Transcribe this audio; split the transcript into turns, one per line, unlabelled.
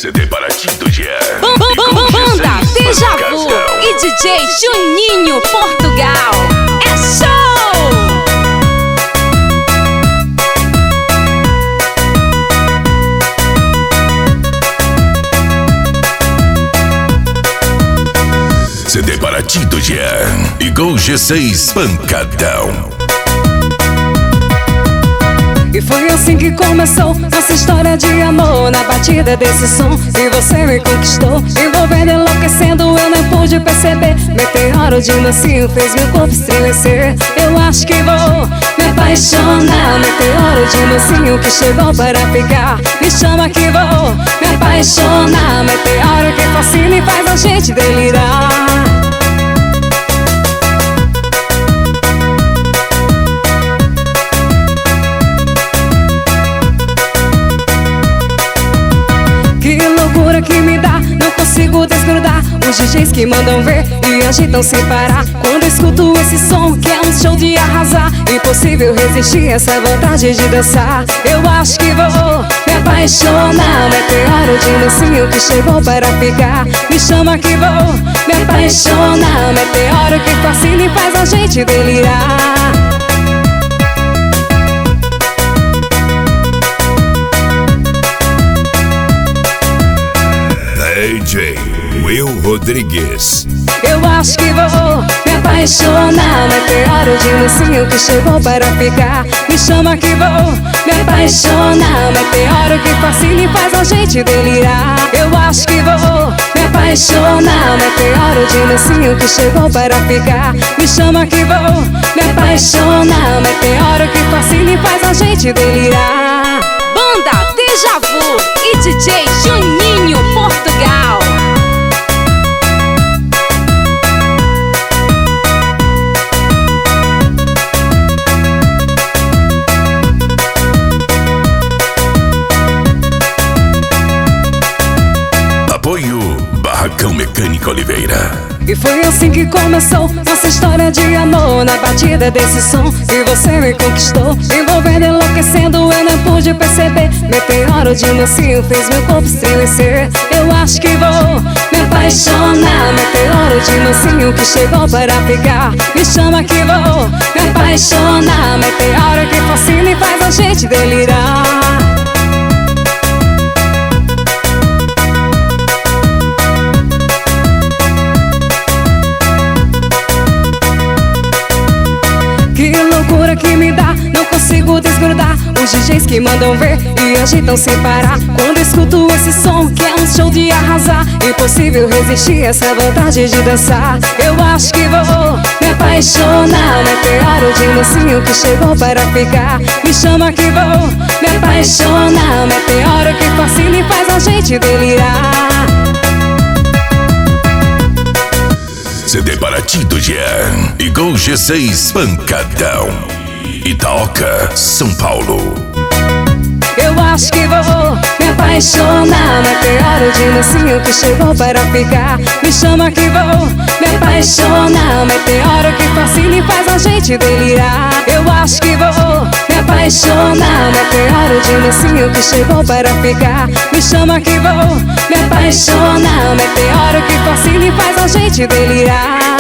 CD Baratinho Jean.
Banda Deja Vu e DJ Juninho Portugal. É show!
CD Baratinho Jean e Gol G6 Pancadão.
E foi assim que começou nossa história de amor, na batida desse som. E você me conquistou, envolvendo, enlouquecendo, eu nem pude perceber. Meteoro de mansinho fez meu corpo estremecer. Eu acho que vou me apaixonar. Meteoro de mansinho que chegou para ficar. Me chama que vou me apaixonar. Meteoro que fascina e faz a gente delirar. Que me dá, não consigo desgrudar. Os DJs que mandam ver e agitam sem parar. Quando escuto esse som que é um show de arrasar, impossível resistir essa vontade de dançar. Eu acho que vou me apaixonar. Meteoro de mansinho que chegou para ficar. Me chama que vou me apaixonar. Meteoro que fascina e faz a gente delirar.
DJ Will Rodrigues.
Eu acho que vou me apaixonar. Meteoro de mansinho que chegou para ficar. Me chama que vou me apaixonar. Meteoro que fascina e faz a gente delirar. Eu acho que vou me apaixonar. Meteoro de mansinho que chegou para ficar. Me chama que vou me apaixonar. Meteoro que fascina e faz a gente delirar.
Banda Deja Vu e DJ Juninho Portugal.
Apoio Barracão Mecânica Oliveira.
E foi assim que começou nossa história de amor, na batida desse som. E você me conquistou, envolvendo, enlouquecendo, eu não pude perceber. Meteoro de mansinho fez meu corpo estremecer. Eu acho que vou me apaixonar. Meteoro de mansinho que chegou para ficar. Me chama que vou me apaixonar. Meteoro que fascina e faz a gente delirar. Que loucura que me dá, não consigo desgrudar. Os DJs que mandam ver e agitam sem parar. Quando escuto esse som que é um show de arrasar, impossível resistir essa vontade de dançar. Eu acho que vou me apaixonar. Meteoro de mansinho que chegou para ficar. Me chama que vou me apaixonar. Meteoro que fascina e faz a gente delirar.
CD Baratinho Jean e Gol G6 Pancadão. Itaoca, São Paulo.
Eu acho que vou me apaixonar. Meteoro de mansinho que chegou para ficar. Me chama que vou me apaixonar. Meteoro que fascina e faz a gente delirar. Eu acho que vou me apaixonar. Meteoro de mansinho que chegou para ficar. Me chama que vou me apaixonar. Meteoro que fascina e faz a gente delirar.